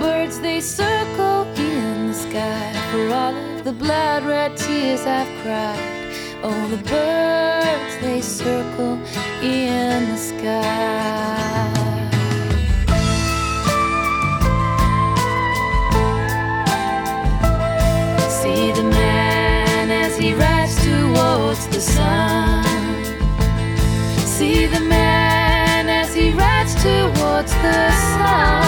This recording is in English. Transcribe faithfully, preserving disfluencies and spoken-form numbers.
birds, they circle in the sky for all of the blood red tears I've cried. Oh, the birds, they circle in the sky. See the man as he rides towards the sun. See the man as he rides towards the sun.